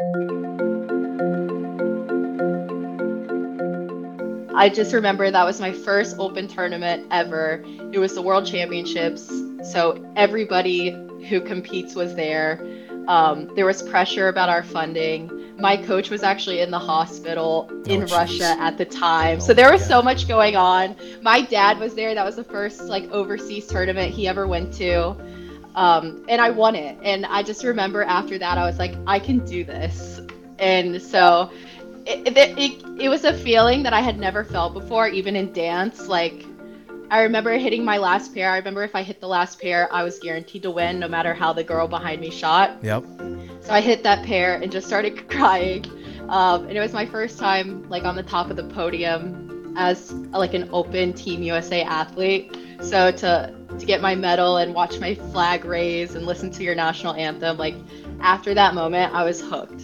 I just remember that was my first open tournament ever. It was the World Championships, so everybody who competes was there. There was pressure about our funding. My coach was actually in the hospital Oh, in Russia jeez. at the time, Oh so there my was so God. much going on. My dad was there. That was the first overseas tournament he ever went to, and I won it. And I just remember after that, I was like, I can do this. And so it was a feeling that I had never felt before, even in dance. Like, I remember hitting my last pair. I remember if I hit the last pair, I was guaranteed to win no matter how the girl behind me shot. Yep. So I hit that pair and just started crying. And it was my first time on the top of the podium as an open Team USA athlete. So to get my medal and watch my flag raise and listen to your national anthem, after that moment, I was hooked.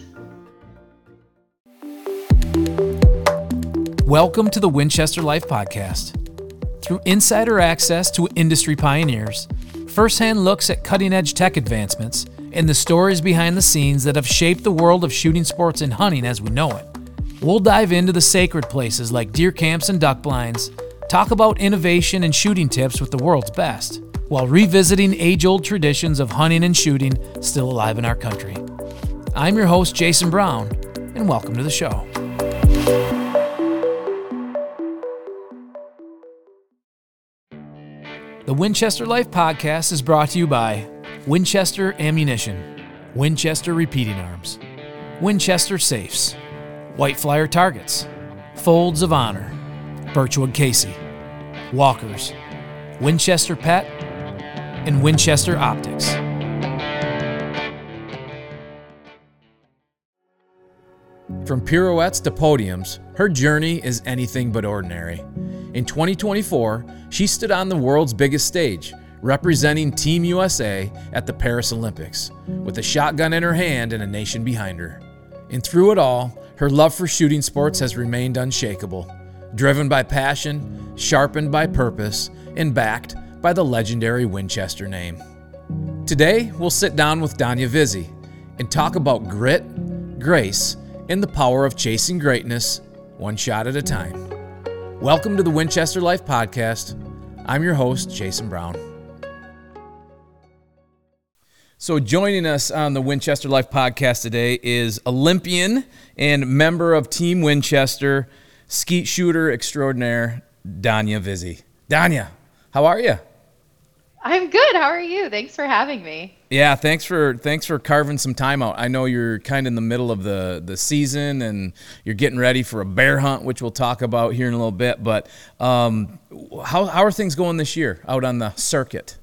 Welcome to the Winchester Life Podcast. Through insider access to industry pioneers, firsthand looks at cutting-edge tech advancements, and the stories behind the scenes that have shaped the world of shooting sports and hunting as we know it, we'll dive into the sacred places like deer camps and duck blinds, talk about innovation and shooting tips with the world's best, while revisiting age-old traditions of hunting and shooting still alive in our country. I'm your host, Jason Brown, and welcome to the show. The Winchester Life Podcast is brought to you by Winchester Ammunition, Winchester Repeating Arms, Winchester Safes, White Flyer Targets, Folds of Honor, Birchwood Casey, Walkers, Winchester Pet, and Winchester Optics. From pirouettes to podiums, her journey is anything but ordinary. In 2024, she stood on the world's biggest stage, representing Team USA at the Paris Olympics, with a shotgun in her hand and a nation behind her. And through it all, her love for shooting sports has remained unshakable, driven by passion, sharpened by purpose, and backed by the legendary Winchester name. Today, we'll sit down with Danya Vizzi and talk about grit, grace, and the power of chasing greatness one shot at a time. Welcome to the Winchester Life Podcast. I'm your host, Jason Brown. So joining us on the Winchester Life Podcast today is Olympian and member of Team Winchester, skeet shooter extraordinaire, Danya Vizzi. Danya, how are you? I'm good. How are you? Thanks for having me. Yeah, thanks for carving some time out. I know you're kind of in the middle of the season and you're getting ready for a bear hunt, which we'll talk about here in a little bit. But how are things going this year out on the circuit?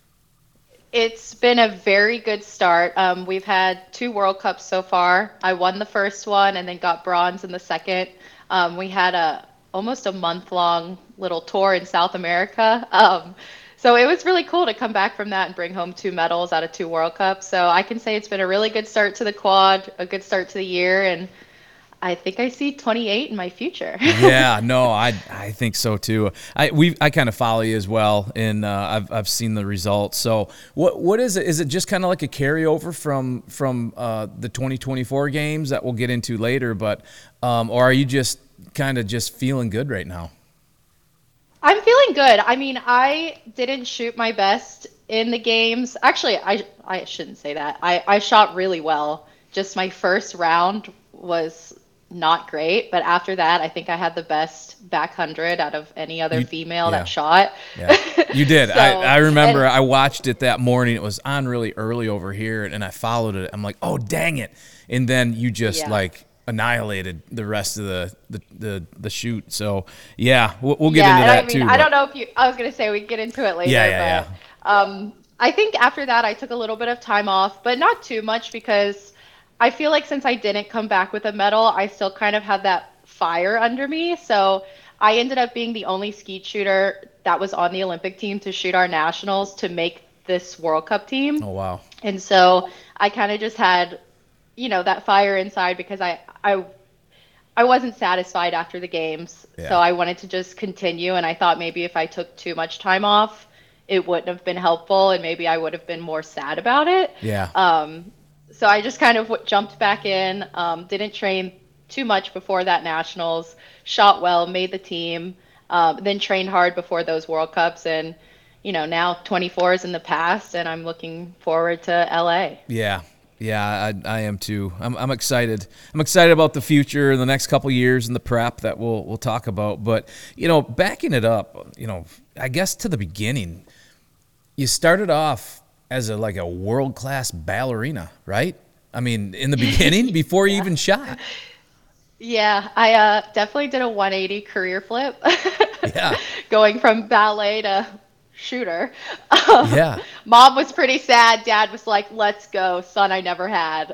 It's been a very good start. We've had 2 World Cups so far. I won the first one and then got bronze in the second. We had almost a month-long little tour in South America. So it was really cool to come back from that and bring home 2 medals out of 2 World Cups. So I can say it's been a really good start to the quad, a good start to the year, and I think I see 28 in my future. Yeah, no, I think so too. I kind of follow you as well, and I've seen the results. So what is it? Is it just kind of like a carryover from the 2024 games that we'll get into later, but or are you just kind of just feeling good right now? I'm feeling good. I mean, I didn't shoot my best in the games. Actually, I shouldn't say that. I shot really well. Just my first round was not great, but after that, I think I had the best back 100 out of any other female that shot. Yeah, you did. So, I remember I watched it that morning. It was on really early over here, and I followed it. I'm like, oh, dang it. And then you just annihilated the rest of the shoot. So yeah, we'll get into that too. I don't know if I was going to say we can get into it later. I think after that I took a little bit of time off, but not too much because I feel like since I didn't come back with a medal, I still kind of had that fire under me. So I ended up being the only skeet shooter that was on the Olympic team to shoot our nationals to make this World Cup team. Oh, wow. And so I kind of just had, that fire inside because I wasn't satisfied after the games. Yeah. So I wanted to just continue. And I thought maybe if I took too much time off, it wouldn't have been helpful. And maybe I would have been more sad about it. Yeah. So I just kind of jumped back in, didn't train too much before that nationals, shot well, made the team, then trained hard before those World Cups. And, now 24 is in the past, and I'm looking forward to LA. Yeah. Yeah, I am too. I'm excited. I'm excited about the future, the next couple years, and the prep that we'll talk about. But backing it up, I guess to the beginning, you started off as a world class ballerina, right? I mean, in the beginning, before you Yeah. even shot. Yeah, I definitely did a 180 career flip, Yeah, going from ballet to shooter. Um, yeah, Mom was pretty sad. Dad was like, "Let's go, son. I never had."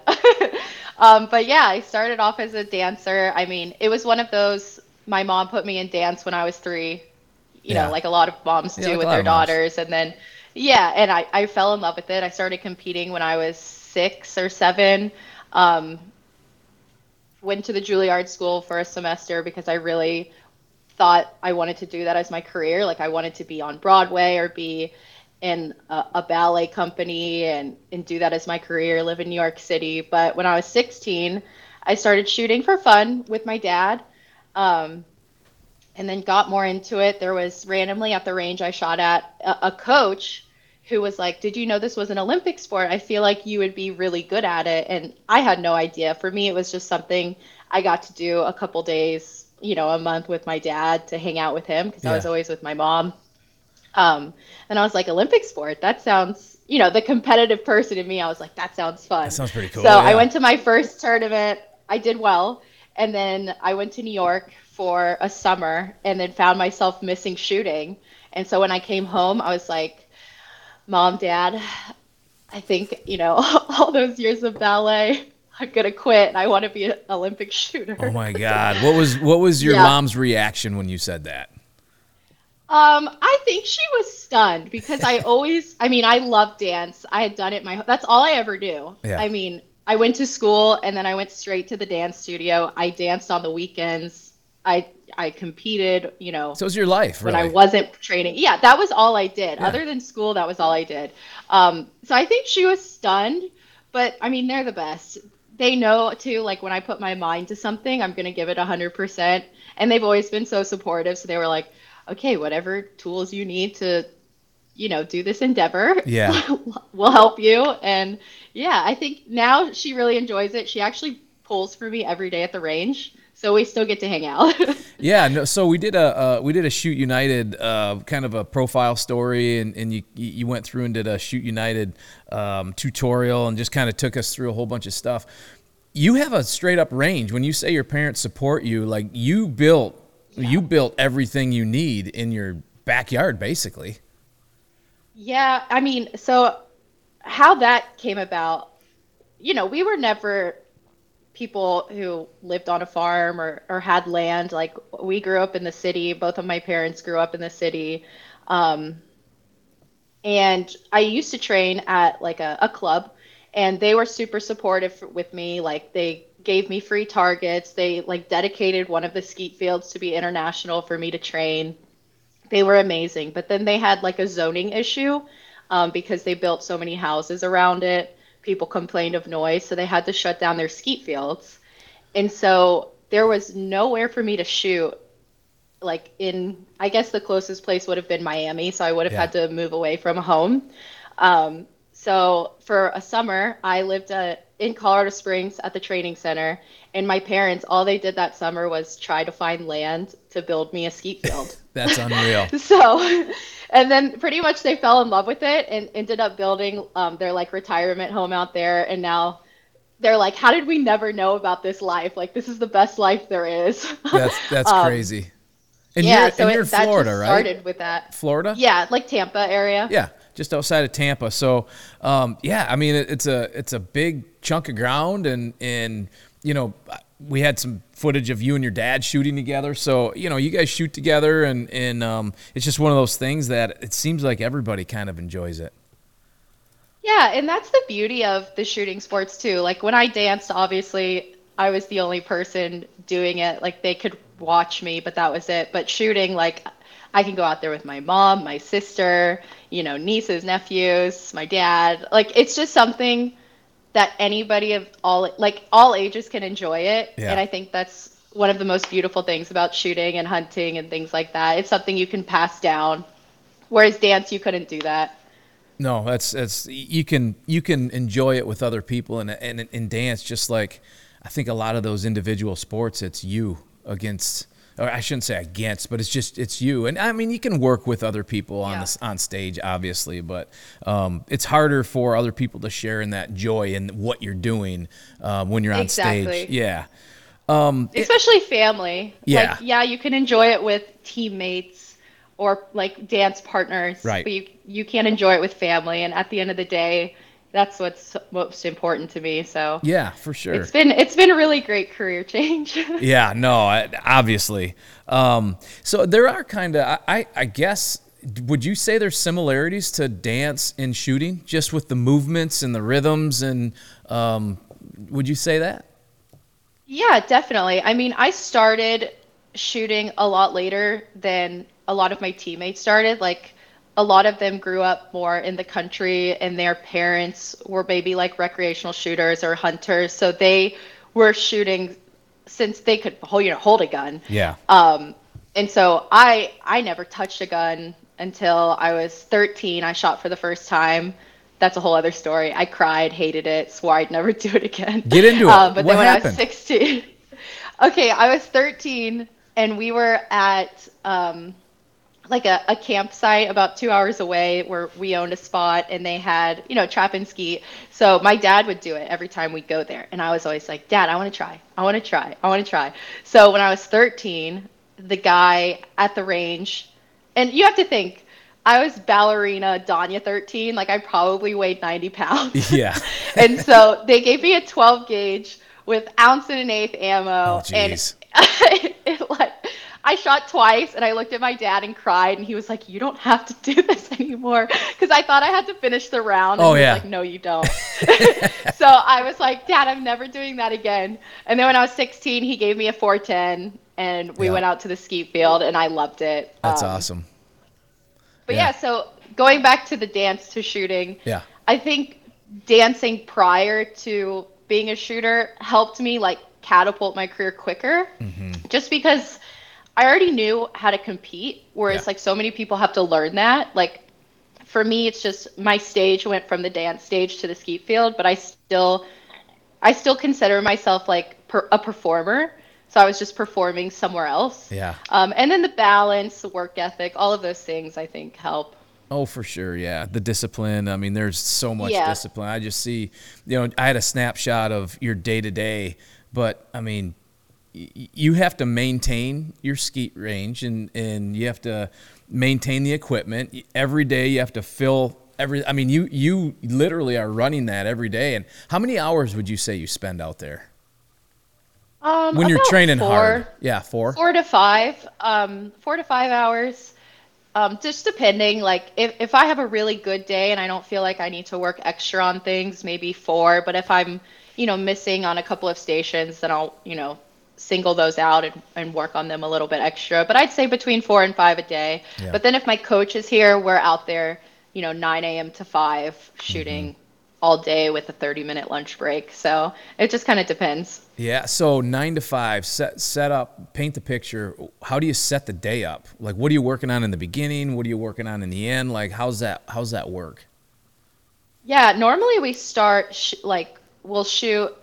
But yeah, I started off as a dancer. I mean, it was one of those. My mom put me in dance when I was 3. yeah, Like a lot of moms yeah. do Like a with lot their of moms. daughters, and then yeah, and I fell in love with it. I started competing when I was 6 or 7. Um, Went to the Juilliard School for a semester because I really thought I wanted to do that as my career. Like I wanted to be on Broadway or be in a ballet company and do that as my career, live in New York City. But when I was 16, I started shooting for fun with my dad. Um, and then got more into it. There was randomly at the range I shot at a coach who was like, "Did you know this was an Olympic sport? I feel like you would be really good at it." And I had no idea. For me, it was just something I got to do a couple days, a month with my dad to hang out with him because I was Yeah, always with my mom. And I was like, Olympic sport? That sounds, the competitive person in me, I was like, that sounds that fun. sounds pretty So cool. I Yeah, went to my first tournament. I did well. And then I went to New York for a summer and then found myself missing shooting. And so when I came home, I was like, Mom, Dad, I think, all those years of ballet, I'm going to quit and I want to be an Olympic oh shooter. my God, what was your Yeah. mom's reaction when you said that? I think she was stunned because I mean, I love dance. I had done it that's all I ever do. Yeah. I mean, I went to school and then I went straight to the dance studio. I danced on the weekends. I competed, So it was your life, when I really. wasn't training. Yeah, that was all I did. Yeah. Other than school, that was all I did. So I think she was stunned, but I mean, they're the best. They know too, like when I put my mind to something, I'm going to give it 100%. And they've always been so supportive. So they were like, okay, whatever tools you need to, do this endeavor, Yeah. we'll help you. And yeah, I think now she really enjoys it. She actually pulls for me every day at the range. So we still get to hang out. Yeah, no. So we did a Shoot United kind of a profile story, and you went through and did a Shoot United tutorial and just kind of took us through a whole bunch of stuff. You have a straight up range. When you say your parents support you, like you built everything you need in your backyard, basically. Yeah, I mean, so how that came about, we were never people who lived on a farm or had land. Like we grew up in the city. Both of my parents grew up in the city. Um, and I used to train at like a club, and they were super supportive with me. Like they gave me free targets. They like dedicated one of the skeet fields to be international for me to train. They were amazing. But then they had like a zoning issue, because they built so many houses around it. People complained of noise, so they had to shut down their skeet fields. And so there was nowhere for me to shoot. Like I guess the closest place would have been Miami, so I would have Yeah. had to move away from home. So for a summer, I lived in Colorado Springs at the training center, and my parents, all they did that summer was try to find land to build me a skeet field. That's unreal. So, and then pretty much they fell in love with it and ended up building their like retirement home out there. And now they're like, how did we never know about this life? Like, this is the best life there is. That's um, crazy. And you're yeah, so and you're in that Florida, just right? started with that. Florida? Yeah, like Tampa area. Yeah, just outside of Tampa. So, yeah, I mean, it's a big chunk of ground, and we had some footage of you and your dad shooting together. So, you guys shoot together, and it's just one of those things that it seems like everybody kind of enjoys it. Yeah, and that's the beauty of the shooting sports too. Like when I danced, obviously I was the only person doing it. Like they could watch me, but that was it. But shooting, like I can go out there with my mom, my sister, nieces, nephews, my dad. Like it's just something that anybody of all ages can enjoy it. Yeah. And I think that's one of the most beautiful things about shooting and hunting and things like that. It's something you can pass down, whereas dance, you couldn't do that. No, that's you can enjoy it with other people, and in dance, just like I think a lot of those individual sports, it's you against, or I shouldn't say against, but it's you. And I mean, you can work with other people on Yeah. this on stage, obviously, but it's harder for other people to share in that joy and what you're doing when you're on stage. Exactly. Yeah, Especially family. Like, yeah, yeah, you can enjoy it with teammates or like dance partners, right. but you can't enjoy it with family. And at the end of the day, that's what's most important to me. So Yeah, for sure. it's been a really great career change. Yeah, no, obviously. So there are kind of, I guess, would you say there's similarities to dance and shooting, just with the movements and the rhythms, and would you say that? Yeah, definitely. I mean, I started shooting a lot later than a lot of my teammates started. Like, a lot of them grew up more in the country, and their parents were maybe like recreational shooters or hunters. So they were shooting since they could hold a gun. Yeah. And so I never touched a gun until I was 13. I shot for the first time. That's a whole other story. I cried, hated it, swore I'd never do it again. Get into it. But What then when I was happened? 16, okay, I was 13 and we were at like a campsite about 2 hours away where we owned a spot and they had, trap and ski. So my dad would do it every time we'd go there. And I was always like, Dad, I want to try. I want to try. I want to try. So when I was 13, the guy at the range, and you have to think, I was ballerina Danya 13, like I probably weighed 90 pounds. Yeah. And so they gave me a 12 gauge with ounce and an eighth Oh, ammo. And geez. like, I shot twice and I looked at my dad and cried. And he was like, you don't have to do this anymore. Because I thought I had to finish the round. And Oh, he was yeah. like, no, you don't. So I was like, Dad, I'm never doing that again. And then when I was 16, he gave me a 410 and we Yeah. went out to the ski field and I loved it. That's awesome. But Yeah. yeah, so going back to the dance to shooting, Yeah. I think dancing prior to being a shooter helped me like catapult my career quicker. Just because I already knew how to compete, whereas Yeah. like so many people have to learn that. Like for me, it's just my stage went from the dance stage to the skeet field, but I still consider myself like a performer. So I was just performing somewhere else. Yeah. And then the balance, the work ethic, all of those things I think help. Oh, for sure. Yeah. The discipline. I mean, there's so much Yeah. discipline. I just see, I had a snapshot of your day to day, but I mean, you have to maintain your skeet range and you have to maintain the equipment every day. You have to fill I mean, you literally are running that every day. And how many hours would you say you spend out there when you're About training hard? Yeah. 4. 4 to 5, 4 to 5 hours. Just depending, like if I have a really good day and I don't feel like I need to work extra on things, maybe 4. But if I'm, missing on a couple of stations, then I'll, single those out and work on them a little bit extra. But I'd say between 4 and 5 a day. Yeah. But then if my coach is here, we're out there, 9 a.m. to 5 shooting all day with a 30-minute lunch break. So it just kind of depends. Yeah, so 9 to 5, set up, paint the picture. How do you set the day up? Like, what are you working on in the beginning? What are you working on in the end? Like, how's that work? Yeah, normally we start we'll shoot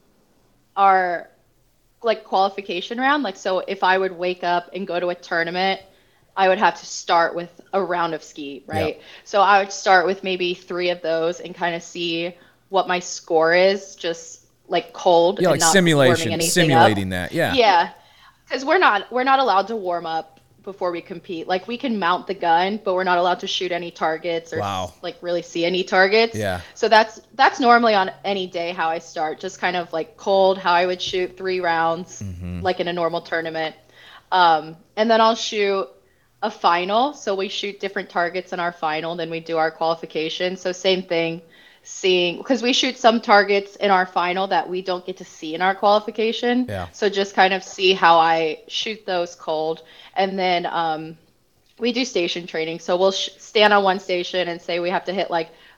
our like qualification round. Like, so if I would wake up and go to a tournament, I would have to start with a round of ski, right? Yep. So I would start with maybe 3 of those and kind of see what my score is, just like cold Yeah, and like not warming anything simulating up. that. Yeah. Yeah, because we're not allowed to warm up before we compete. Like we can mount the gun, but we're not allowed to shoot any targets or Wow. like really see any targets. Yeah. So that's normally on any day how I start, just kind of like cold, how I would shoot 3 rounds, like in a normal tournament. And then I'll shoot a final. So we shoot different targets in our final, then we do our qualification. So same thing, because we shoot some targets in our final that we don't get to see in our qualification. Yeah. So just kind of see how I shoot those cold. And then we do station training. So we'll stand on one station and say we have to hit like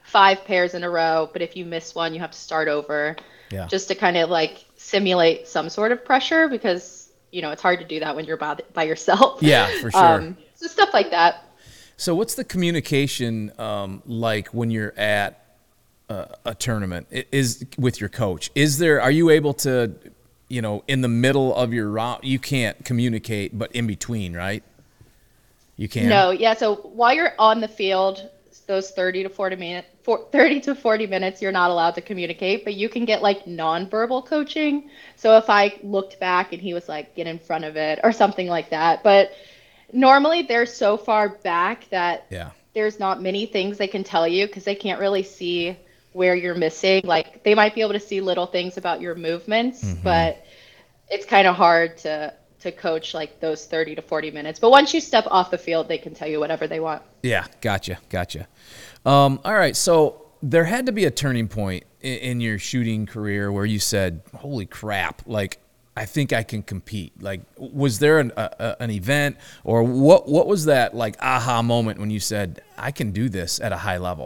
5 pairs in a row, but if you miss one, you have to start over, Yeah. just to kind of like simulate some sort of pressure because, it's hard to do that when you're by yourself. Yeah, for sure. So stuff like that. So what's the communication like when you're at a tournament is with your coach? Are you able to, in the middle of your round, you can't communicate, but in between, right? You can? No, yeah. So while you're on the field, those 30 to 40 minutes, you're not allowed to communicate, but you can get like nonverbal coaching. So if I looked back and he was like, get in front of it or something like that. But normally they're so far back that Yeah. there's not many things they can tell you because they can't really see where you're missing. Like they might be able to see little things about your movements, but it's kind of hard to coach like those 30 to 40 minutes. But once you step off the field, they can tell you whatever they want. Yeah, gotcha. All right, so there had to be a turning point in your shooting career where you said, holy crap, like, I think I can compete. Like, was there an event or what was that like aha moment when you said, I can do this at a high level?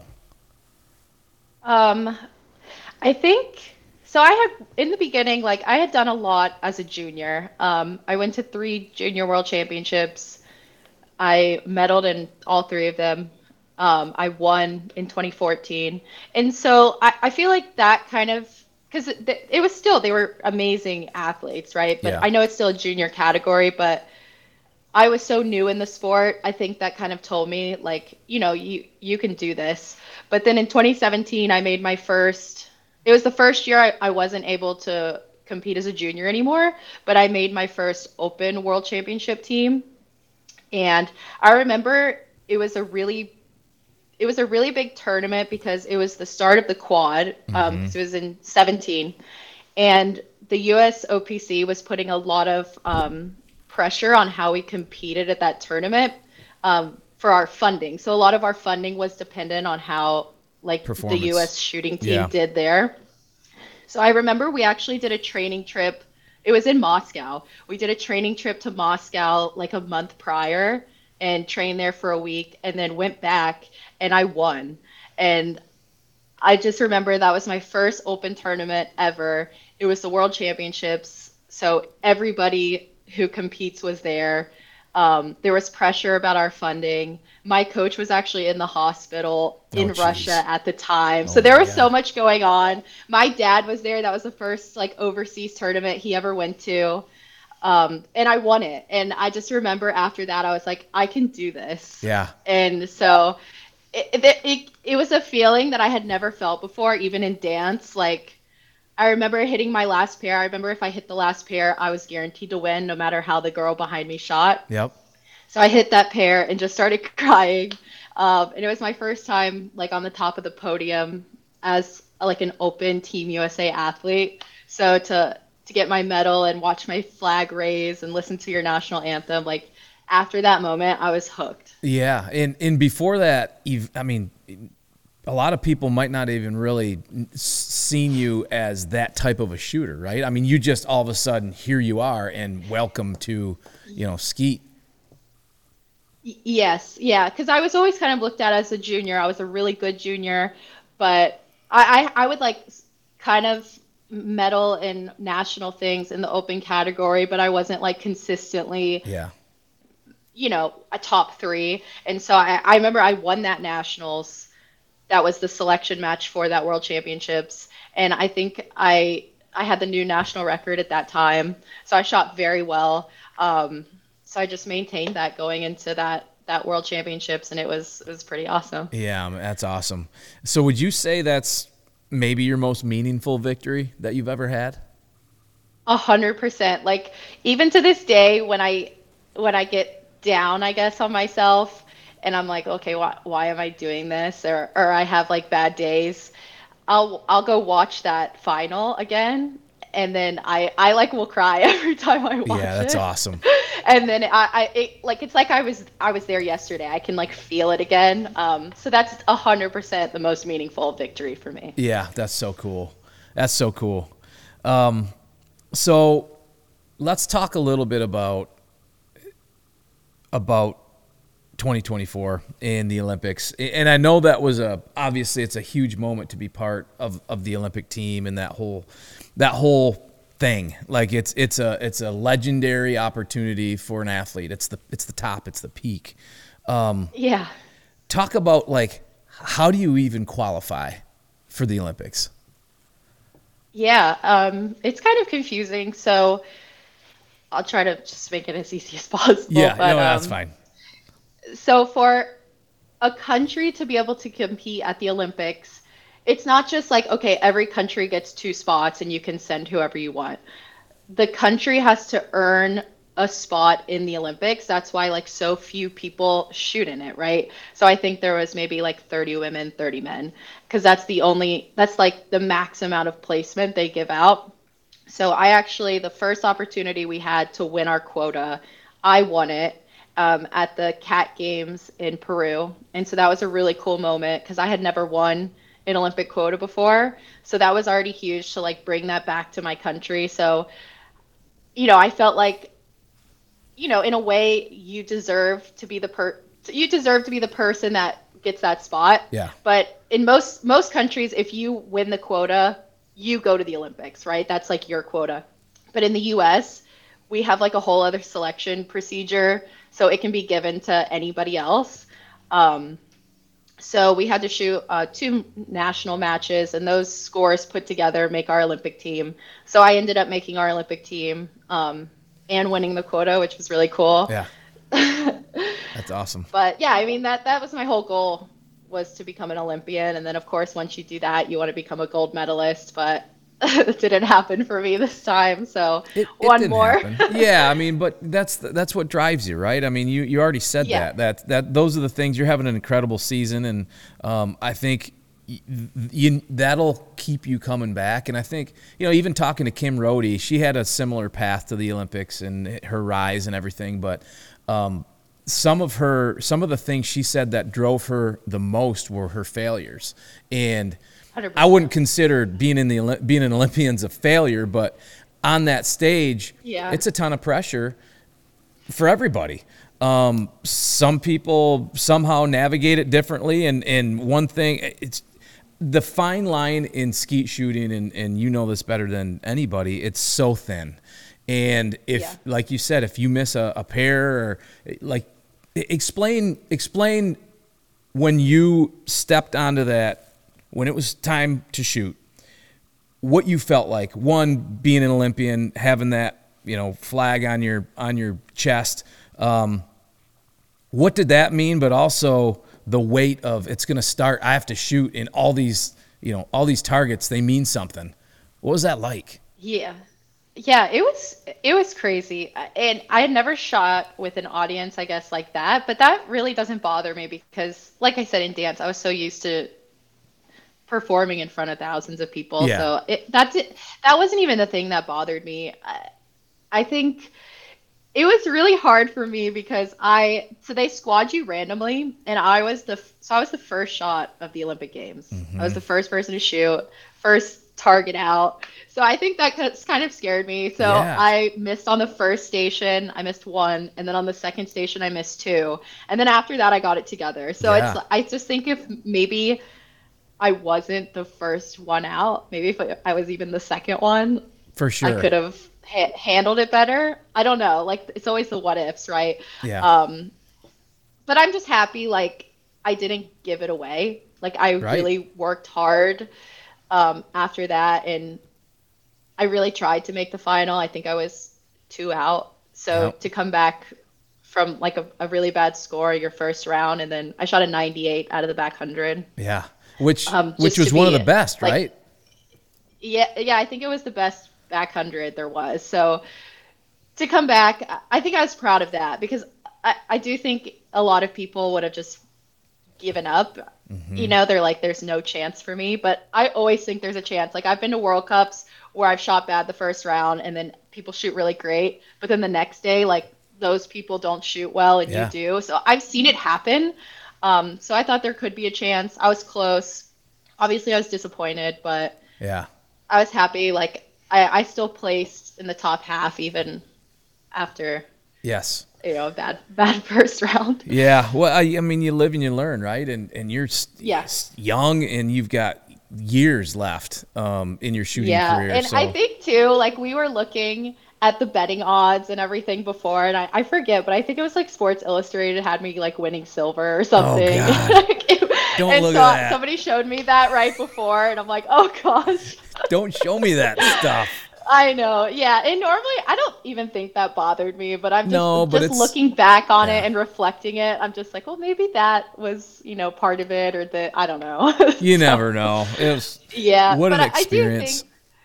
I think so. I had in the beginning, like I had done a lot as a junior. I went to 3 junior world championships. I medaled in all 3 of them. I won in 2014. And so I feel like that kind of, because it was still, they were amazing athletes, right? But Yeah. I know it's still a junior category, but I was so new in the sport. I think that kind of told me, like, you can do this. But then in 2017, I made my first, it was the first year I wasn't able to compete as a junior anymore, but I made my first open world championship team. And I remember it was a really big tournament because it was the start of the quad. So it was in 17, and the US OPC was putting a lot of pressure on how we competed at that tournament for our funding. So a lot of our funding was dependent on how like the Performance. US shooting team Yeah. did there. So I remember we actually did a training trip. It was in Moscow. We did a training trip to Moscow like a month prior and trained there for a week and then went back and I won. And I just remember that was my first open tournament ever. It was the World Championships. So everybody who competes was there. There was pressure about our funding. My coach was actually in the hospital in geez. Russia at the time. Oh So there my was so God. much going on. My dad was there. That was the first like overseas tournament he ever went to. And I won it. And I just remember after that, I was like, I can do this. Yeah. And so it was a feeling that I had never felt before, even in dance. Like, I remember hitting my last pair. I remember if I hit the last pair, I was guaranteed to win no matter how the girl behind me shot. Yep. So I hit that pair and just started crying. And it was my first time like on the top of the podium as like an open Team USA athlete. So to get my medal and watch my flag raise and listen to your national anthem, like after that moment, I was hooked. Yeah, and before that, I mean, a lot of people might not even really seen you as that type of a shooter, right? I mean, you just all of a sudden here you are, and welcome to, Skeet. Yes, yeah, because I was always kind of looked at as a junior. I was a really good junior, but I would like kind of medal in national things in the open category, but I wasn't like consistently, Yeah, a top 3. And so I remember I won that nationals. That was the selection match for that world championships. And I think I had the new national record at that time. So I shot very well. So I just maintained that going into that world championships, and it was pretty awesome. yeah, that's awesome. So would you say that's maybe your most meaningful victory that you've ever had? 100%. Like even to this day, when I get down, I guess, on myself, and I'm like, okay, why am I doing this? Or I have like bad days. I'll go watch that final again, and then I like will cry every time I watch Yeah, that's it. awesome. And then it's like I was there yesterday. I can like feel it again. So that's 100% the most meaningful victory for me. Yeah, that's so cool. That's so cool. So let's talk a little bit about 2024 in the Olympics. And I know that was obviously it's a huge moment to be part of the Olympic team and that whole thing. Like it's a legendary opportunity for an athlete. It's the top, it's the peak. Yeah. Talk about like, how do you even qualify for the Olympics? Yeah, it's kind of confusing. So I'll try to just make it as easy as possible. Yeah, But no, that's fine. so for a country to be able to compete at the Olympics, it's not just like, okay, every country gets two spots and you can send whoever you want. The country has to earn a spot in the Olympics. That's why like so few people shoot in it, right? So I think there was maybe like 30 women, 30 men, because that's like the max amount of placement they give out. So I actually, the first opportunity we had to win our quota, I won it at the CAT Games in Peru. And so that was a really cool moment because I had never won an Olympic quota before. So that was already huge to like bring that back to my country. So, I felt like, in a way you deserve to be you deserve to be the person that gets that spot. Yeah. But in most countries, if you win the quota, you go to the Olympics, right? That's like your quota. But in the US, we have like a whole other selection procedure, so it can be given to anybody else. So we had to shoot two national matches, and those scores put together make our Olympic team. So I ended up making our Olympic team and winning the quota, which was really cool. Yeah. That's awesome. But yeah, I mean that was my whole goal, was to become an Olympian, and then of course once you do that, you want to become a gold medalist. But it didn't happen for me this time. So It one didn't more. happen. Yeah, I mean, but that's what drives you, right? I mean, you already said Yeah. that those are the things. You're having an incredible season, and I think that'll keep you coming back. And I think, even talking to Kim Rhode, she had a similar path to the Olympics and her rise and everything, but some of the things she said that drove her the most were her failures. And 100%. I wouldn't consider being an Olympian's a failure, but on that stage, Yeah. it's a ton of pressure for everybody. Some people somehow navigate it differently, and one thing, it's the fine line in skeet shooting, and you know this better than anybody. It's so thin, and if, like you said, if you miss a pair, or like, explain when you stepped onto that. When it was time to shoot, what you felt like, one, being an Olympian, having that, flag on your chest. What did that mean? But also the weight of, it's going to start, I have to shoot in all these targets. They mean something. What was that like? Yeah. Yeah, it was crazy. And I had never shot with an audience, I guess, like that, but that really doesn't bother me because, like I said, in dance, I was so used to performing in front of thousands of people. Yeah. So that wasn't even the thing that bothered me. I think it was really hard for me because so they squad you randomly, and I was the first shot of the Olympic Games. I was the first person to shoot, first target out. So I think that kind of scared me. So Yeah. I missed on the first station, I missed one, and then on the second station I missed two, and then after that I got it together. So Yeah. I just think if maybe I wasn't the first one out, maybe if I was even the second one, For sure. I could have handled it better. I don't know. Like, it's always the what ifs, right? Yeah. But I'm just happy, like, I didn't give it away. Like, I Right. really worked hard after that, and I really tried to make the final. I think I was two out. So Yep. to come back from like a really bad score your first round, and then I shot a 98 out of the back 100. Yeah. Which Just was to one of be, the best, like, right? Yeah, I think it was the best back 100 there was. So to come back, I think I was proud of that because I do think a lot of people would have just given up. They're like, there's no chance for me. But I always think there's a chance. Like, I've been to World Cups where I've shot bad the first round and then people shoot really great. But then the next day, like, those people don't shoot well and Yeah. you do. So I've seen it happen. So I thought there could be a chance. I was close. Obviously, I was disappointed, but Yeah. I was happy. Like, I still placed in the top half even after Yes. bad first round. Yeah. Well, I mean, you live and you learn, right? And you're young and you've got years left in your shooting career. And so. I think too, like we were looking at the betting odds and everything before, and I forget, but I think it was like Sports Illustrated had me like winning silver or something. Oh, God. Don't look at that. Somebody showed me that right before, and I'm like, oh gosh. Don't show me that stuff. I know. Yeah. And normally I don't even think that bothered me, but I'm just looking back on it and reflecting it. I'm just like, well, maybe that was, part of it, or I don't know. You never know. It was, what an experience.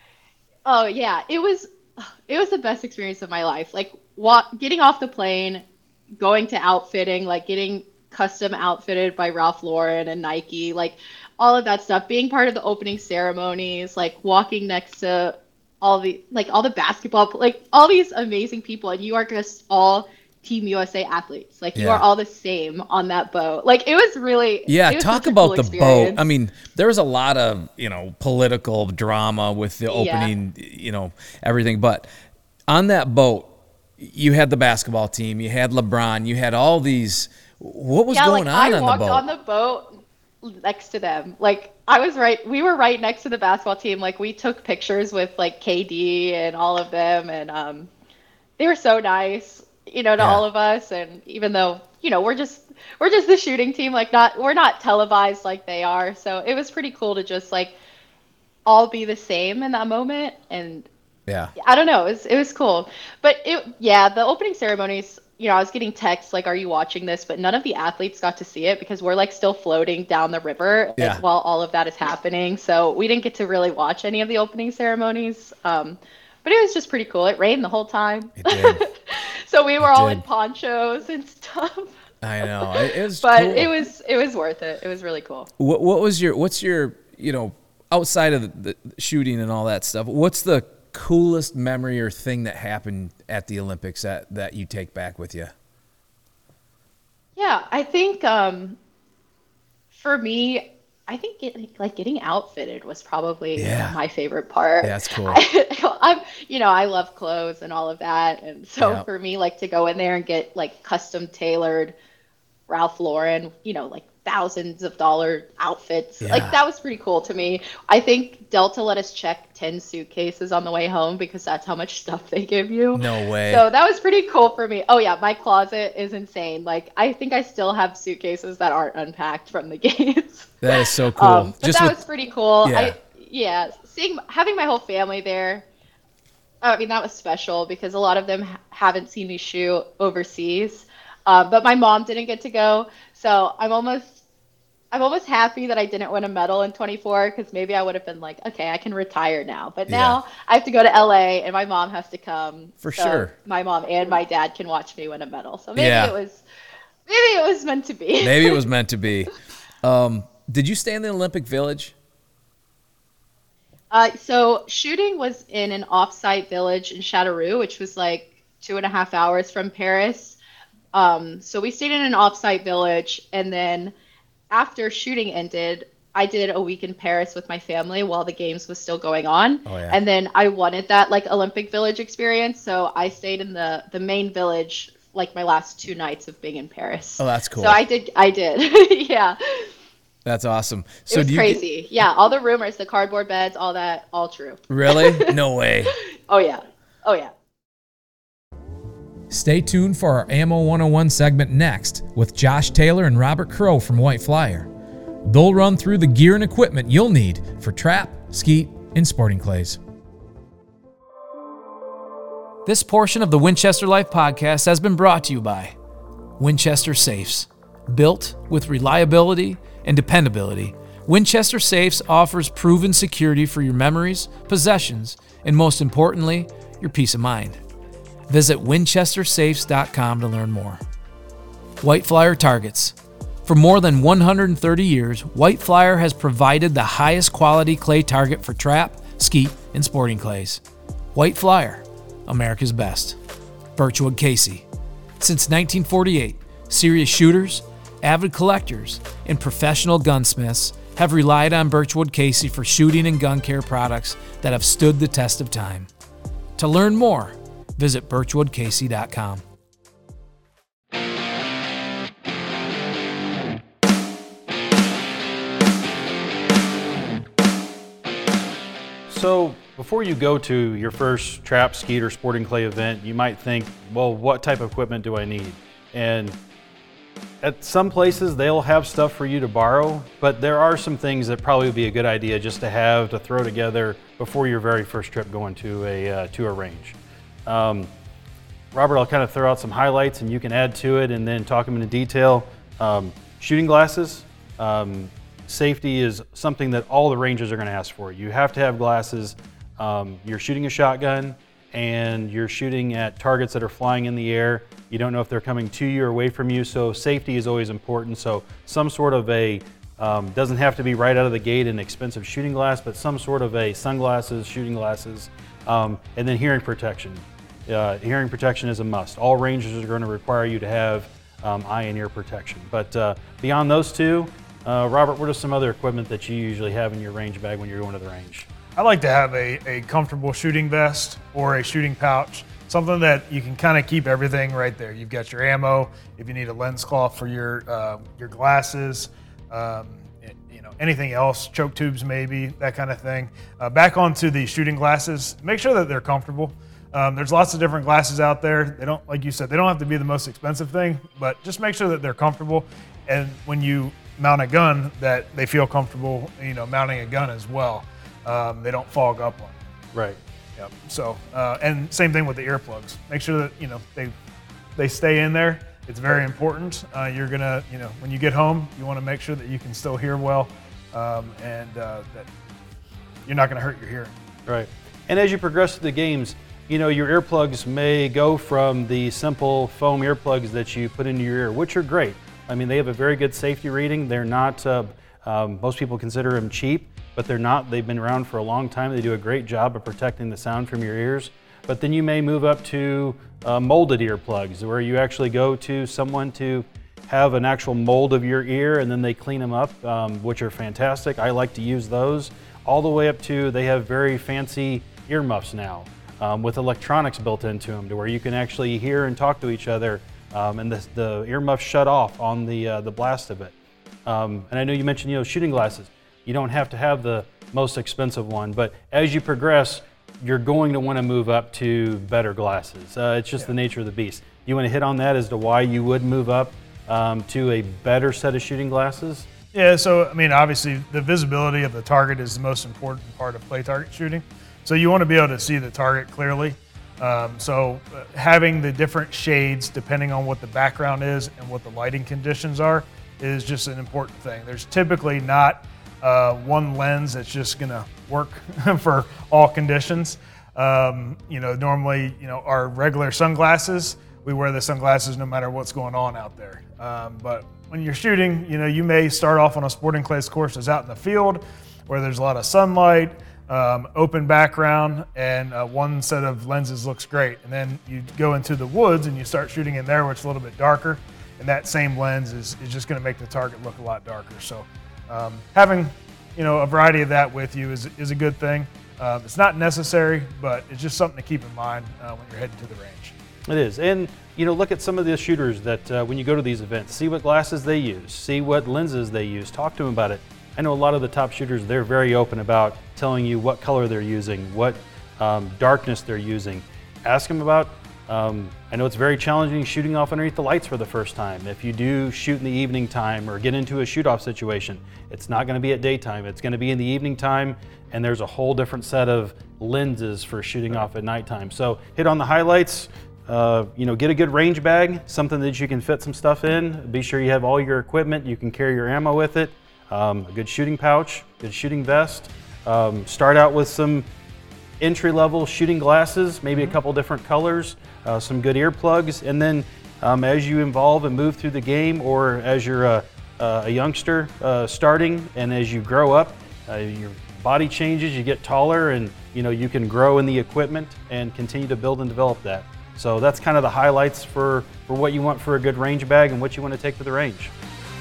It was the best experience of my life. Like getting off the plane, going to outfitting, like getting custom outfitted by Ralph Lauren and Nike, like all of that stuff, being part of the opening ceremonies, like walking next to all the basketball, like all these amazing people, and you are just all Team USA athletes. Like you are all the same on that boat. Like it was really talk about the boat. I mean, there was a lot of political drama with the opening, everything. But on that boat, you had the basketball team, you had LeBron, you had all these. What was going on the boat? I walked on the boat next to them. Like we were right next to the basketball team. Like we took pictures with like KD and all of them, and they were so nice, to all of us. And even though, we're just the shooting team, like we're not televised like they are. So it was pretty cool to just like all be the same in that moment. And I don't know, it was cool. But the opening ceremonies, I was getting texts like, are you watching this? But none of the athletes got to see it because we're like still floating down the river while all of that is happening. So we didn't get to really watch any of the opening ceremonies. But it was just pretty cool. It rained the whole time. It did. So we were all in ponchos and stuff. I know. It was but cool. it was worth it. It was really cool. What's your, outside of the shooting and all that stuff, what's the coolest memory or thing that happened at the Olympics that you take back with you? Yeah, I think for me, I think getting outfitted was probably my favorite part. Yeah, that's cool. I love clothes and all of that, and so for me, like to go in there and get like custom tailored Ralph Lauren, like thousands of dollar outfits. Like that was pretty cool to me. I think Delta let us check 10 suitcases on the way home because that's how much stuff they give you. No way. So that was pretty cool for me. Oh yeah, my closet is insane. Like I think I still have suitcases that aren't unpacked from the games. That is so cool. But that was pretty cool. Having my whole family there, I mean, that was special because a lot of them haven't seen me shoot overseas. But my mom didn't get to go. So I'm almost happy that I didn't win a medal in 24 because maybe I would have been like, okay, I can retire now. But now I have to go to LA and my mom has to come. For sure. My mom and my dad can watch me win a medal. So maybe it was meant to be. Maybe it was meant to be. Did you stay in the Olympic Village? So shooting was in an off-site village in Châteauroux, which was like 2.5 hours from Paris. So we stayed in an off-site village, and then after shooting ended, I did a week in Paris with my family while the games was still going on. Oh, yeah. And then I wanted that like Olympic Village experience, so I stayed in the main village like my last 2 nights of being in Paris. Oh, that's cool. So I did. Yeah. That's awesome. So it was crazy. Yeah, all the rumors, the cardboard beds, all that, all true. Really? No way. Oh yeah. Stay tuned for our Ammo 101 segment next with Josh Taylor and Robert Crow from White Flyer. They'll run through the gear and equipment you'll need for trap, skeet, and sporting clays. This portion of the Winchester Life podcast has been brought to you by Winchester Safes. Built with reliability and dependability, Winchester Safes offers proven security for your memories, possessions, and most importantly, your peace of mind. Visit winchestersafes.com to learn more. White Flyer Targets. For more than 130 years, White Flyer has provided the highest quality clay target for trap, skeet, and sporting clays. White Flyer, America's best. Birchwood Casey. Since 1948, serious shooters, avid collectors, and professional gunsmiths have relied on Birchwood Casey for shooting and gun care products that have stood the test of time. To learn more, visit birchwoodcasey.com. So before you go to your first trap, skeet, or sporting clay event, you might think, well, what type of equipment do I need? And at some places, they'll have stuff for you to borrow, but there are some things that probably would be a good idea just to have to throw together before your very first trip going to a range. Robert, I'll kind of throw out some highlights and you can add to it and then talk them into detail. Shooting glasses. Safety is something that all the ranges are going to ask for. You have to have glasses. You're shooting a shotgun and you're shooting at targets that are flying in the air. You don't know if they're coming to you or away from you, so safety is always important. So some sort of a, doesn't have to be right out of the gate an expensive shooting glass, but some sort of a sunglasses, shooting glasses, and then hearing protection. Hearing protection is a must. All ranges are going to require you to have eye and ear protection. But beyond those two, Robert, what are some other equipment that you usually have in your range bag when you're going to the range? I like to have a comfortable shooting vest or a shooting pouch, something that you can kind of keep everything right there. You've got your ammo, if you need a lens cloth for your glasses, anything else, choke tubes maybe, that kind of thing. Back onto the shooting glasses, make sure that they're comfortable. There's lots of different glasses out there. They don't, like you said, they don't have to be the most expensive thing, but just make sure that they're comfortable. And when you mount a gun, that they feel comfortable, mounting a gun as well. They don't fog up on you. Right. Yep. So, and same thing with the earplugs. Make sure that, they stay in there. It's very important. You're gonna, when you get home, you want to make sure that you can still hear well, and that you're not gonna hurt your hearing. Right. And as you progress through the games, your earplugs may go from the simple foam earplugs that you put into your ear, which are great. I mean, they have a very good safety rating. They're not, most people consider them cheap, but they're not. They've been around for a long time. They do a great job of protecting the sound from your ears. But then you may move up to molded earplugs, where you actually go to someone to have an actual mold of your ear and then they clean them up, which are fantastic. I like to use those. All the way up to, they have very fancy earmuffs now with electronics built into them to where you can actually hear and talk to each other. And the earmuffs shut off on the blast of it. And I know you mentioned, shooting glasses. You don't have to have the most expensive one, but as you progress, you're going to want to move up to better glasses. It's just the nature of the beast. You want to hit on that as to why you would move up to a better set of shooting glasses? Yeah, so obviously the visibility of the target is the most important part of play target shooting. So you want to be able to see the target clearly. Having the different shades depending on what the background is and what the lighting conditions are is just an important thing. There's typically not one lens that's just going to work for all conditions. Normally, our regular sunglasses, we wear the sunglasses no matter what's going on out there. But when you're shooting, you may start off on a sporting clays course that's out in the field where there's a lot of sunlight, open background, and one set of lenses looks great. And then you go into the woods and you start shooting in there where it's a little bit darker, and that same lens is just going to make the target look a lot darker. So having a variety of that with you is a good thing. It's not necessary, but it's just something to keep in mind when you're heading to the range. It is. And look at some of the shooters that when you go to these events, see what glasses they use, see what lenses they use, talk to them about it. I know a lot of the top shooters, they're very open about telling you what color they're using, what darkness they're using. Ask them about, I know it's very challenging shooting off underneath the lights for the first time. If you do shoot in the evening time or get into a shoot-off situation, it's not going to be at daytime. It's going to be in the evening time, and there's a whole different set of lenses for shooting off at nighttime. So hit on the highlights. Get a good range bag, something that you can fit some stuff in. Be sure you have all your equipment. You can carry your ammo with it. A good shooting pouch, good shooting vest. Start out with some entry-level shooting glasses, maybe a couple different colors, some good earplugs, and then as you evolve and move through the game, or as you're a youngster starting, and as you grow up, your body changes, you get taller, and you can grow in the equipment and continue to build and develop that. So that's kind of the highlights for what you want for a good range bag and what you want to take to the range.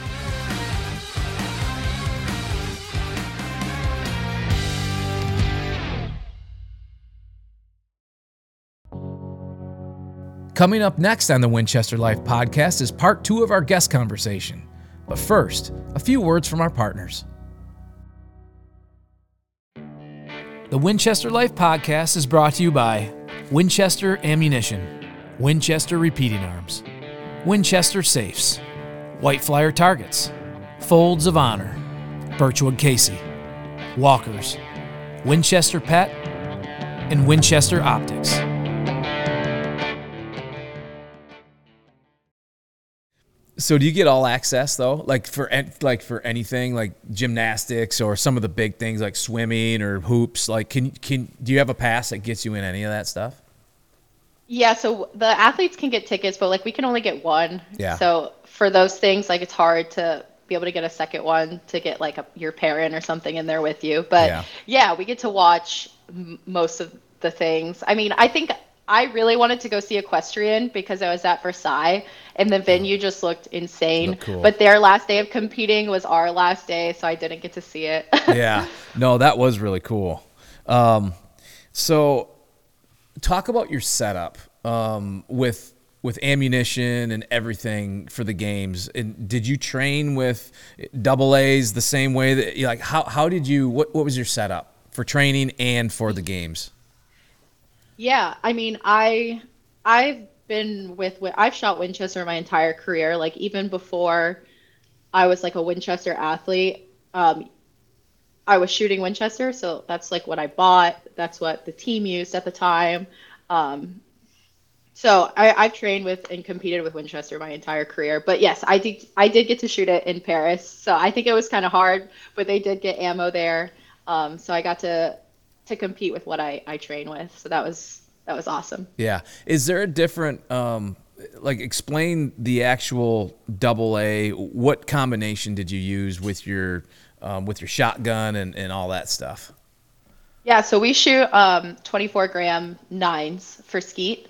Coming up next on the Winchester Life podcast is part 2 of our guest conversation. But first, a few words from our partners. The Winchester Life Podcast is brought to you by Winchester Ammunition, Winchester Repeating Arms, Winchester Safes, White Flyer Targets, Folds of Honor, Birchwood Casey, Walkers, Winchester Pet, and Winchester Optics. So do you get all access though? Like for anything like gymnastics or some of the big things like swimming or hoops? Like do you have a pass that gets you in any of that stuff? Yeah, so the athletes can get tickets, but like we can only get one. Yeah. So for those things, like it's hard to be able to get a second one to get like your parent or something in there with you. But yeah, we get to watch most of the things. I mean, I think I really wanted to go see Equestrian because I was at Versailles and the venue just looked insane. Looked cool. But their last day of competing was our last day, so I didn't get to see it. Yeah. No, that was really cool. So talk about your setup with ammunition and everything for the games. And did you train with double A's the same way that like how did you what was your setup for training and for the games? Yeah, I mean, I've shot Winchester my entire career. Like even before I was like a Winchester athlete, I was shooting Winchester, so that's like what I bought. That's what the team used at the time. So I've trained with and competed with Winchester my entire career. But yes, I did get to shoot it in Paris. So I think it was kind of hard, but they did get ammo there. So I got to compete with what I train with. So that was awesome. Yeah. Is there a different like explain the actual double A? What combination did you use with your shotgun and all that stuff? Yeah, so we shoot 24-gram 9s for skeet.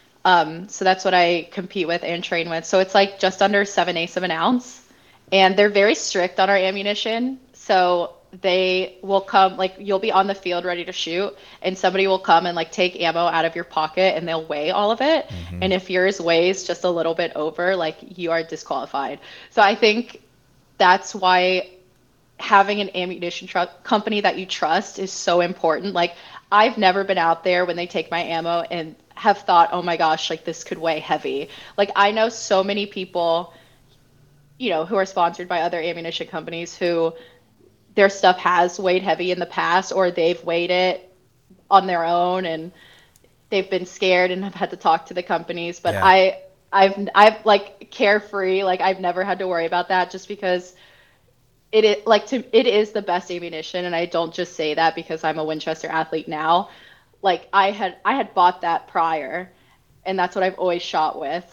So that's what I compete with and train with. So it's like just under 7/8 of an ounce. And they're very strict on our ammunition. So they will come, like you'll be on the field ready to shoot and somebody will come and like take ammo out of your pocket and they'll weigh all of it. Mm-hmm. And if yours weighs just a little bit over, like you are disqualified. So I think that's why having an ammunition company that you trust is so important. Like I've never been out there when they take my ammo and have thought, oh my gosh, like this could weigh heavy. Like I know so many people, you know, who are sponsored by other ammunition companies who their stuff has weighed heavy in the past, or they've weighed it on their own and they've been scared and have had to talk to the companies. But yeah. I've like carefree, like I've never had to worry about that just because it is the best ammunition. And I don't just say that because I'm a Winchester athlete now. Like I had bought that prior and that's what I've always shot with.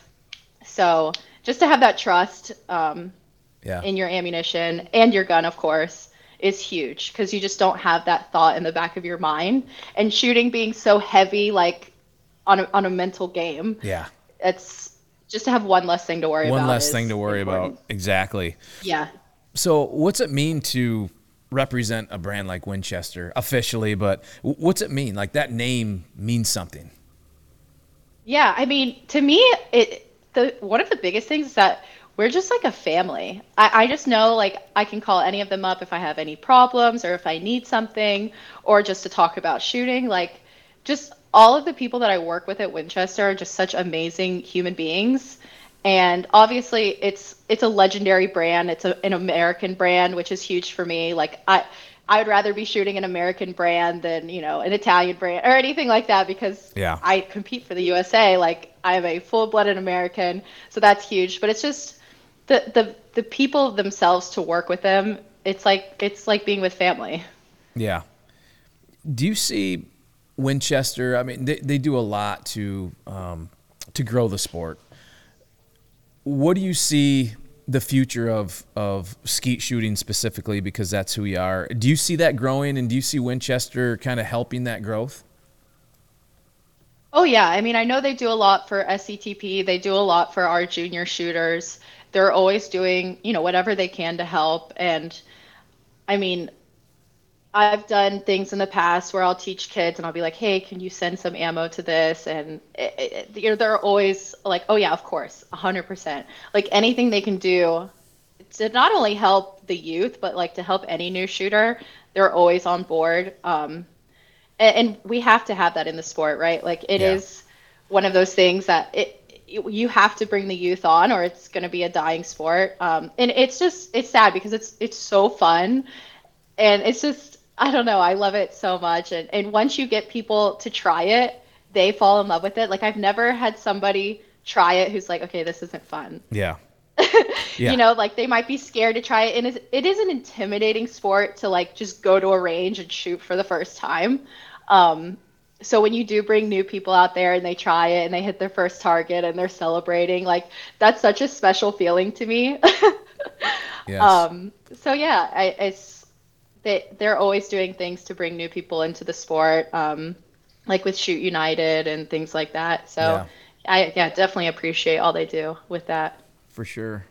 So just to have that trust in your ammunition and your gun, of course, is huge because you just don't have that thought in the back of your mind. And shooting being so heavy, like on a mental game. Yeah. It's just to have one less thing to worry about. One less thing to worry about. Exactly. Yeah. So what's it mean to represent a brand like Winchester officially, but what's it mean? Like that name means something. Yeah. I mean, to me, one of the biggest things is that we're just like a family. I just know like I can call any of them up if I have any problems or if I need something or just to talk about shooting. Like just all of the people that I work with at Winchester are just such amazing human beings. And obviously it's a legendary brand. It's an American brand, which is huge for me. Like I would rather be shooting an American brand than, you know, an Italian brand or anything like that because I compete for the USA. Like I am a full-blooded American. So that's huge. But it's just the people themselves to work with them. It's like being with family. Yeah. Do you see Winchester? I mean, they do a lot to grow the sport. What do you see the future of skeet shooting specifically, because that's who we are? Do you see that growing, and do you see Winchester kind of helping that growth? Oh, yeah. I mean, I know they do a lot for SCTP. They do a lot for our junior shooters. They're always doing, you know, whatever they can to help. And I mean, I've done things in the past where I'll teach kids and I'll be like, hey, can you send some ammo to this? And, you know, they're always like, oh, yeah, of course, 100%. Like anything they can do to not only help the youth, but like to help any new shooter, they're always on board. and we have to have that in the sport, right? Like it Yeah. is one of those things that you have to bring the youth on, or it's going to be a dying sport. And it's sad because it's so fun, and it's just, I don't know, I love it so much. And once you get people to try it, they fall in love with it. Like I've never had somebody try it who's like, okay, this isn't fun. Yeah. Yeah. You know, like they might be scared to try it, and it is an intimidating sport to like just go to a range and shoot for the first time. So when you do bring new people out there and they try it and they hit their first target and they're celebrating, like that's such a special feeling to me. Yes. So yeah, they're always doing things to bring new people into the sport, like with Shoot United and things like that. So Yeah. I definitely appreciate all they do with that. For sure.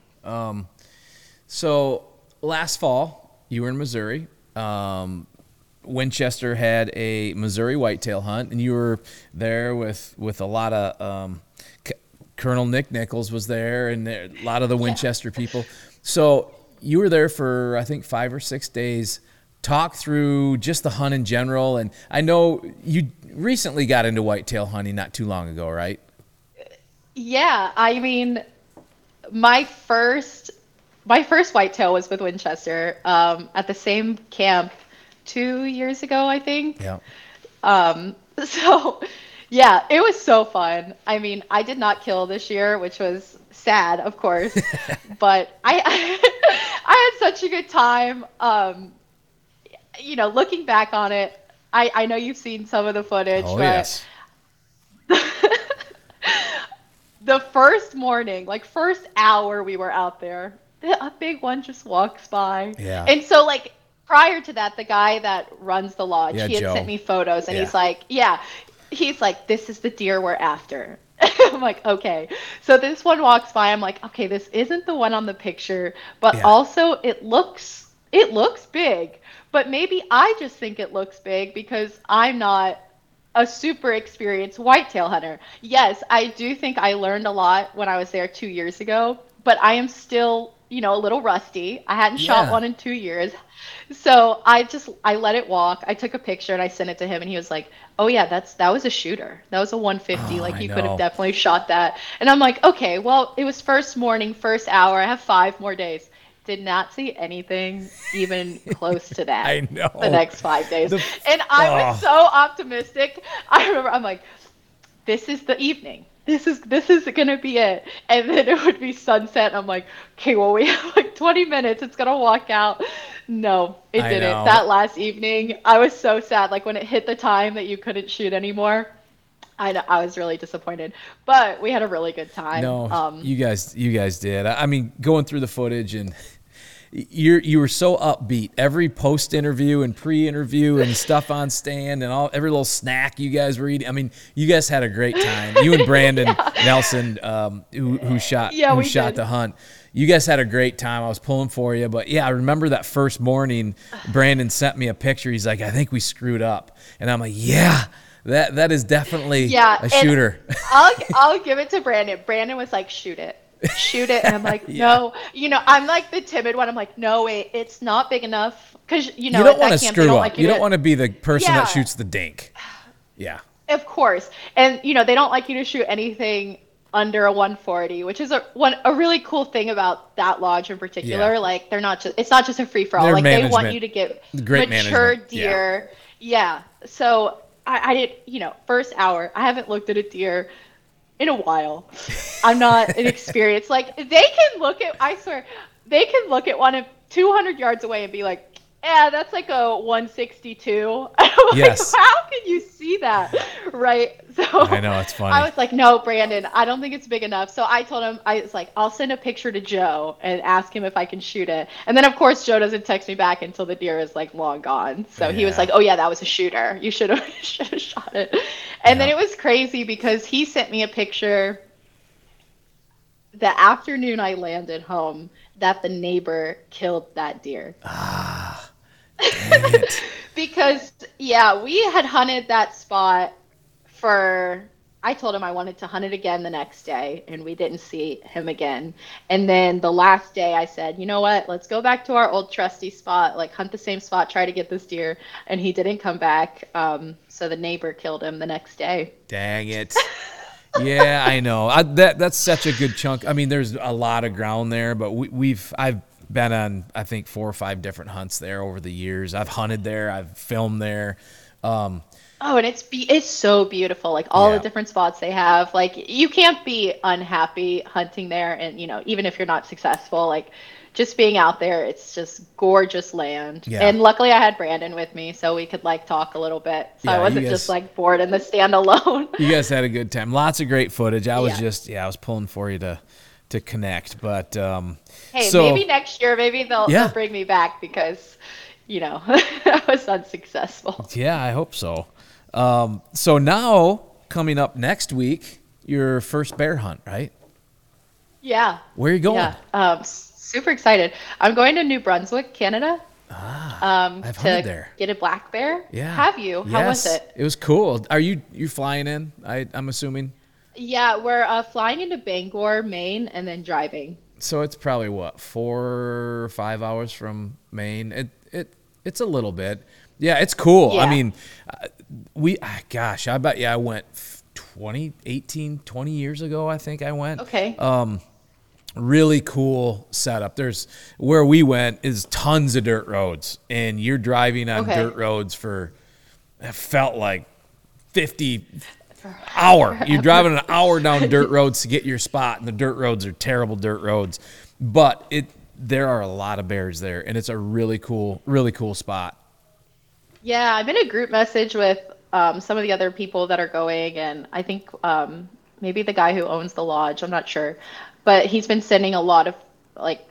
So last fall, you were in Missouri. Winchester had a Missouri whitetail hunt, and you were there with a lot of Colonel Nick Nichols was there, and a lot of the Winchester people. So you were there for, I think, 5 or 6 days. Talk through just the hunt in general, and I know you recently got into whitetail hunting not too long ago, right? Yeah, I mean, my first whitetail was with Winchester, at the same camp 2 years ago, I think. Yeah. So yeah, it was so fun. I mean, I did not kill this year, which was sad, of course, but I I had such a good time. You know, looking back on it, I know you've seen some of the footage, Oh, but yes. the first morning, like first hour we were out there, a big one just walks by. Yeah. And so like prior to that, the guy that runs the lodge, Yeah, he had Joe. sent me photos, and Yeah. he's like, this is the deer we're after. I'm like, okay. So this one walks by, I'm like, okay, this isn't the one on the picture, but Yeah. also it looks big. But maybe I just think it looks big because I'm not a super experienced whitetail hunter. Yes, I do think I learned a lot when I was there 2 years ago, but I am still, you know, a little rusty. I hadn't shot Yeah. one in 2 years. So I let it walk. I took a picture and I sent it to him, and he was like, "Oh yeah, that was a shooter. That was a 150. Oh, like I you could know. have definitely shot that." And I'm like, "Okay, well, it was first morning, first hour. I have 5 more days." Did not see anything even close to that. I know. The next 5 days. The- And I Oh. was so optimistic. I remember I'm like, this is the evening. This is gonna be it. And then it would be sunset. And I'm like, okay, well we have like 20 minutes. It's gonna walk out. No, it I didn't. know. That last evening, I was so sad. Like when it hit the time that you couldn't shoot anymore, I was really disappointed. But we had a really good time. No, you guys did. I mean, going through the footage, and you were so upbeat. Every post interview and pre interview and stuff on stand and every little snack you guys were eating. I mean, you guys had a great time. You and Brandon Nelson, who shot Yeah, we shot did. the hunt. You guys had a great time. I was pulling for you, but yeah, I remember that first morning. Brandon sent me a picture. He's like, "I think we screwed up," and I'm like, "Yeah, that is definitely Yeah, a and shooter." I'll give it to Brandon. Brandon was like, shoot it. And I'm like, no. You know, I'm like the timid one. I'm like, no, wait, it's not big enough. Because, you know, You don't at want to that camp, they screw don't up. like You to. don't want to be the person that Yeah. shoots the dink. Yeah. Of course. And, you know, they don't like you to shoot anything under a 140, which is a really cool thing about that lodge in particular. Yeah. Like, it's not just a free for all. Their Like, they want management. you to get Great mature management. Yeah. deer. Yeah. So I did, you know, first hour, I haven't looked at a deer in a while. I'm not an experienced. Like, I swear, they can look at one 200 yards away and be like, yeah, that's like a 162. I'm like, Yes. how can you see that? Right. So I know, it's funny. I was like, no, Brandon, I don't think it's big enough. So I told him, I was like, I'll send a picture to Joe and ask him if I can shoot it. And then, of course, Joe doesn't text me back until the deer is like long gone. So he was Yeah. like, oh, yeah, that was a shooter. You should have shot it. And then Yeah. it was crazy because he sent me a picture the afternoon I landed home that the neighbor killed that deer. Dang it. Because, yeah, we had hunted that spot for I told him I wanted to hunt it again the next day, and we didn't see him again. And then the last day, I said, you know what? Let's go back to our old trusty spot, like hunt the same spot, try to get this deer. And he didn't come back. So the neighbor killed him the next day. Dang it. Yeah, I know. That's such a good chunk. I mean, there's a lot of ground there, but I've been on, I think, 4 or 5 different hunts there over the years. I've hunted there. I've filmed there. Oh, and it's so beautiful. Like all Yeah. the different spots they have. Like you can't be unhappy hunting there, and even if you're not successful, like just being out there, it's just gorgeous land. Yeah. And luckily I had Brandon with me so we could like talk a little bit. So Yeah, I you wasn't guys- just like bored in the stand alone. You guys had a good time. Lots of great footage. I was Yeah. I was pulling for you to connect, but Hey, so maybe next year, maybe Yeah. they'll bring me back because, I was unsuccessful. yeah, I hope so. So now coming up next week, your first bear hunt, right? Yeah. Where are you going? Yeah. Super excited. I'm going to New Brunswick, Canada. I've To hunted there. get a black bear. Yeah. Have you? How was Yes, it? It was cool. Are you flying in? I'm assuming. Yeah, we're flying into Bangor, Maine, and then driving. So it's probably what 4 or 5 hours from Maine. It's a little bit. Yeah, it's cool. I Yeah. mean, gosh, I bet I went 20 years ago. I think I went. Okay. Really cool setup. There's where we went is tons of dirt roads, and you're driving on Okay. dirt roads it felt like 50 hour. You're driving an hour down dirt roads to get your spot, and the dirt roads are terrible dirt roads. But there are a lot of bears there, and it's a really cool spot. Yeah, I'm in a group message with some of the other people that are going, and I think maybe the guy who owns the lodge, I'm not sure, but he's been sending a lot of like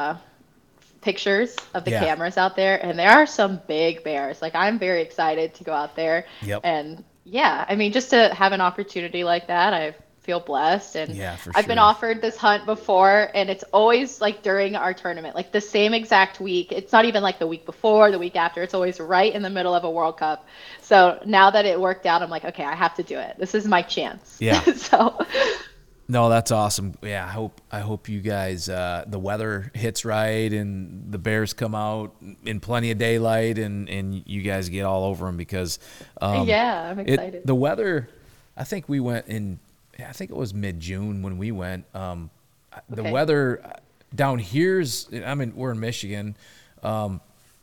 pictures of the Yeah. cameras out there, and there are some big bears. Like I'm very excited to go out there. Yep. And yeah, I mean, just to have an opportunity like that, I feel blessed. And Yeah, for I've been sure. offered this hunt before, and it's always like during our tournament, like the same exact week. It's not even like the week before, the week after. It's always right in the middle of a World Cup. So now that it worked out, I'm like, okay, I have to do it. This is my chance. Yeah. So No, that's awesome. Yeah, I hope you guys the weather hits right and the bears come out in plenty of daylight and you guys get all over them because yeah, I'm excited. the weather. I think we went in. I think it was mid-June when we went. The Okay. weather down here's. We're in Michigan. From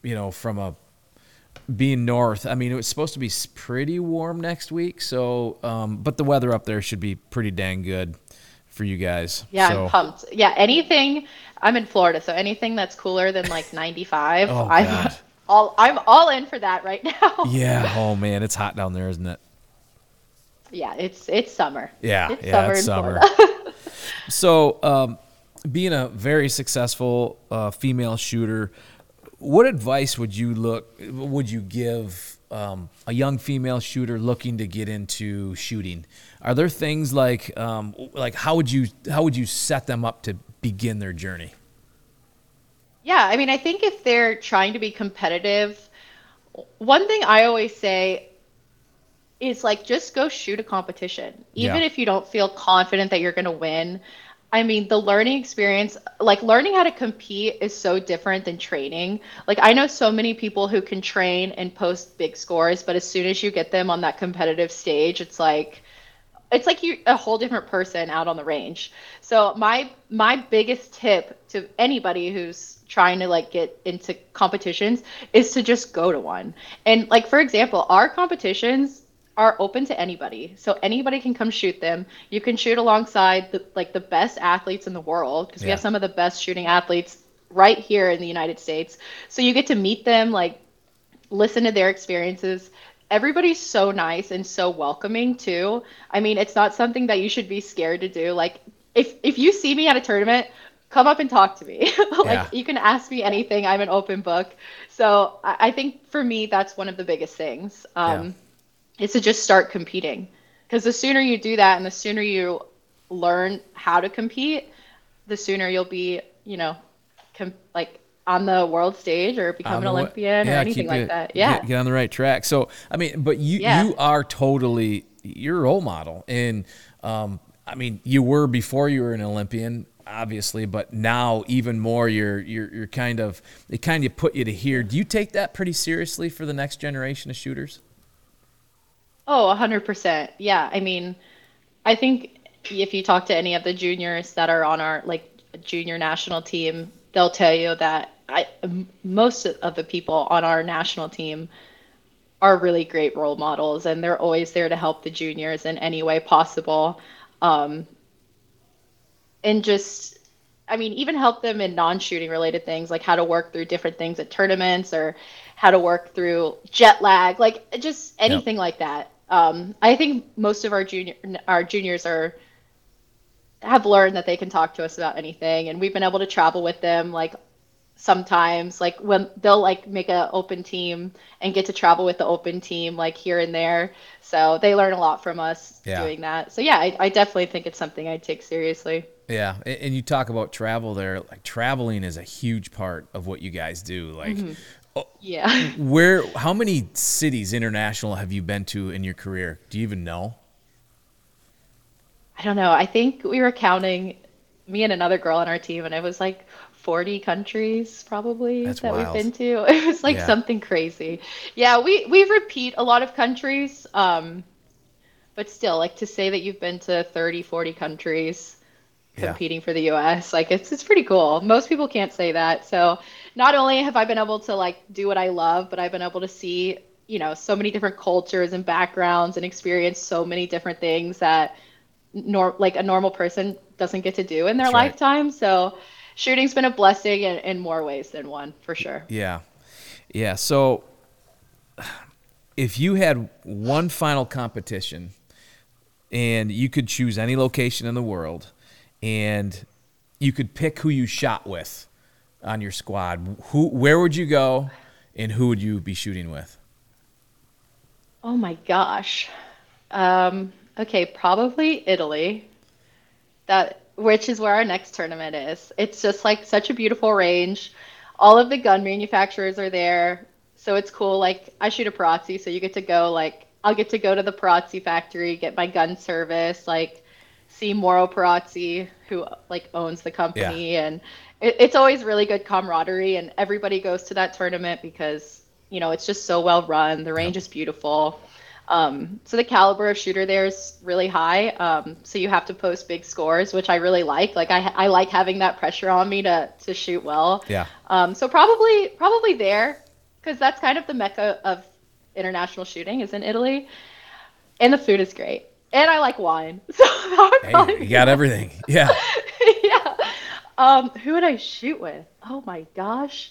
being north. I mean, it was supposed to be pretty warm next week. So, but the weather up there should be pretty dang good for you guys. Yeah, So, I'm pumped. Yeah, I'm in Florida, so anything that's cooler than like 95, Oh, I'm God. I'm all in for that right now. Yeah. Oh man, it's hot down there, isn't it? Yeah, it's summer. Yeah. It's yeah. summer It's in summer. Florida. So, being a very successful female shooter, what advice would you give a young female shooter looking to get into shooting? Are there things like how would you set them up to begin their journey? Yeah, I mean, I think if they're trying to be competitive, one thing I always say is like just go shoot a competition. Even Yeah. if you don't feel confident that you're going to win. I mean, the learning experience, like learning how to compete is so different than training. Like I know so many people who can train and post big scores, but as soon as you get them on that competitive stage, it's like you a whole different person out on the range. So my biggest tip to anybody who's trying to like get into competitions is to just go to one. And like for example, our competitions are open to anybody. So anybody can come shoot them. You can shoot alongside the best athletes in the world because we Yeah. have some of the best shooting athletes right here in the United States. So you get to meet them, like listen to their experiences. Everybody's so nice and so welcoming too. I mean, it's not something that you should be scared to do. Like if you see me at a tournament, come up and talk to me. Like Yeah. you can ask me anything. I'm an open book. So I think for me, that's one of the biggest things. Is to just start competing. Because the sooner you do that and the sooner you learn how to compete, the sooner you'll be, on the world stage or become an Olympian or anything keep like it, that. Yeah. get on the right track. So, I mean, but you are totally, you're a role model. And, I mean, you were before you were an Olympian, obviously, but now even more, you're kind of, they kind of put you to here. Do you take that pretty seriously for the next generation of shooters? Oh, 100%. Yeah. I mean, I think if you talk to any of the juniors that are on our like junior national team, they'll tell you that most of the people on our national team are really great role models, and they're always there to help the juniors in any way possible. Um, and just, I mean, even help them in non-shooting related things, like how to work through different things at tournaments or how to work through jet lag, like just Yep. anything like that. I think most of our juniors have learned that they can talk to us about anything, and we've been able to travel with them like sometimes like when they'll like make a open team and get to travel with the open team like here and there, so they learn a lot from us Yeah. doing that. So yeah, I definitely think it's something I take seriously. Yeah, and you talk about travel there. Like traveling is a huge part of what you guys do. Like, Yeah. how many cities international have you been to in your career? Do you even know? I don't know, I think we were counting, me and another girl on our team, and it was like 40 countries probably That's that we've wild. been to. It was like Yeah. something crazy. Yeah, we repeat a lot of countries, but still, like to say that you've been to 30, 40 countries Yeah. competing for the US, like it's pretty cool. Most people can't say that. So not only have I been able to like do what I love, but I've been able to see, so many different cultures and backgrounds and experience so many different things that like a normal person doesn't get to do in their That's right. lifetime. So shooting's been a blessing in more ways than one, for sure. Yeah. Yeah. So if you had one final competition and you could choose any location in the world and you could pick who you shot with on your squad, where would you go and who would you be shooting with? Oh my gosh. Okay, probably Italy. Which is where our next tournament is. It's just like such a beautiful range. All of the gun manufacturers are there. So it's cool. Like I shoot a Perazzi, so you get to go like I'll get to go to the Perazzi factory, get my gun service, like see Moro Perazzi, who like owns the Yeah. company, and it's always really good camaraderie, and everybody goes to that tournament because, it's just so well run. The Yep. range is beautiful. So the caliber of shooter there is really high. So you have to post big scores, which I really like. Like I like having that pressure on me to shoot well. Yeah. So probably there, because that's kind of the mecca of international shooting is in Italy, and the food is great, and I like wine. So that would probably Hey, you be got everything. Yeah. yeah. Who would I shoot with? Oh my gosh.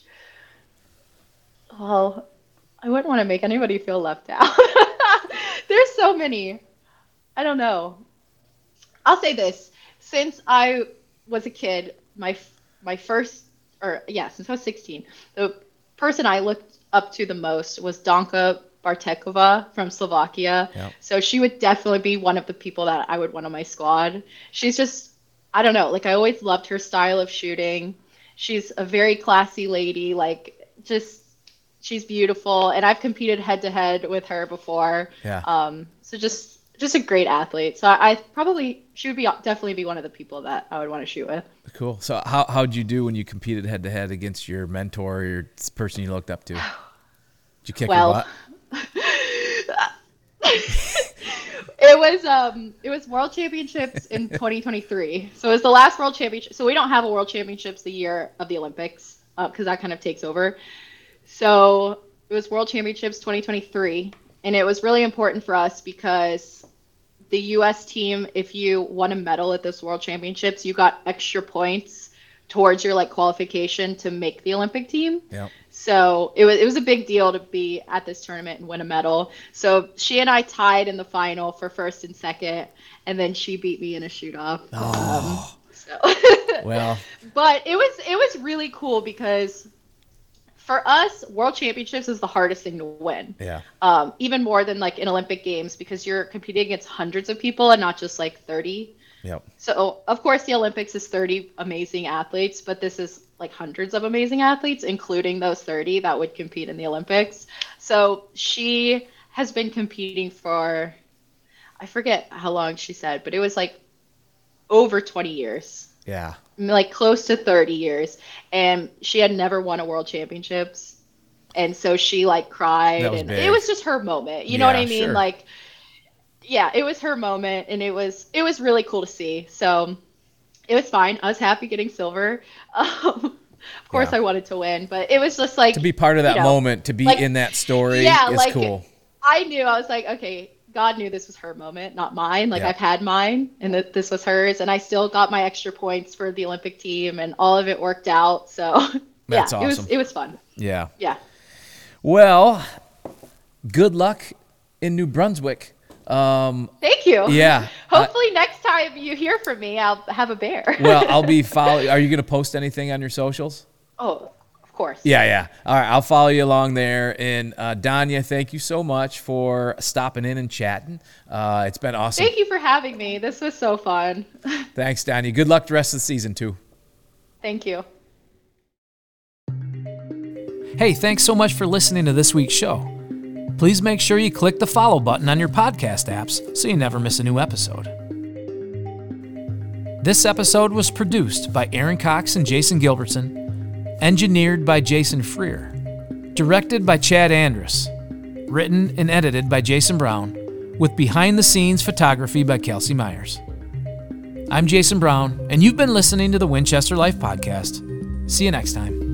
Well, I wouldn't want to make anybody feel left out. There's so many. I don't know. I'll say this. Since I was a kid, my first, or yeah, since I was 16, the person I looked up to the most was Danka Bartekova from Slovakia. Yep. So she would definitely be one of the people that I would want on my squad. She's just, I don't know, like I always loved her style of shooting. She's a very classy lady, like just she's beautiful, and I've competed head to head with her before. Yeah. So just a great athlete. So I probably she would be definitely be one of the people that I would want to shoot with. Cool. So how'd you do when you competed head to head against your mentor or your person you looked up to? Did you kick your butt? It was World Championships in 2023. So it was the last World Championship. So we don't have a World Championships the year of the Olympics because that kind of takes over. So it was World Championships 2023, and it was really important for us because the U.S. team, if you won a medal at this World Championships, you got extra points towards your like qualification to make the Olympic team. Yeah. So it was a big deal to be at this tournament and win a medal. So she and I tied in the final for first and second, and then she beat me in a shoot-off. So Well, but it was really cool because for us, World Championships is the hardest thing to win. yeah. Even more than like in Olympic Games because you're competing against hundreds of people and not just like 30. Yep. So of course the Olympics is 30 amazing athletes, but this is like hundreds of amazing athletes, including those 30 that would compete in the Olympics. So she has been competing for, I forget how long she said, but it was like over 20 years. Yeah. Like close to 30 years. And she had never won a world championships. And so she like cried, and big. it was just her moment. You know what I mean? Sure. Like, yeah, it was her moment, and it was really cool to see. So it was fine. I was happy getting silver. Of course, Yeah. I wanted to win, but it was just like To be part of that moment, to be like, in that story yeah, is like, cool. I knew, I was like, okay, God knew this was her moment, not mine. Like Yeah. I've had mine, and that this was hers, and I still got my extra points for the Olympic team, and all of it worked out. So That's yeah, awesome. it was fun. Yeah. Yeah. Well, good luck in New Brunswick. Thank you. Yeah. Hopefully next time you hear from me, I'll have a bear. Well, I'll be following. Are you going to post anything on your socials? Oh, of course. Yeah. All right, I'll follow you along there. And Danya, thank you so much for stopping in and chatting. It's been awesome. Thank you for having me. This was so fun. Thanks, Danya. Good luck the rest of the season, too. Thank you. Hey, thanks so much for listening to this week's show. Please make sure you click the follow button on your podcast apps so you never miss a new episode. This episode was produced by Aaron Cox and Jason Gilbertson, engineered by Jason Freer, directed by Chad Andrus, written and edited by Jason Brown, with behind-the-scenes photography by Kelsey Myers. I'm Jason Brown, and you've been listening to the Winchester Life Podcast. See you next time.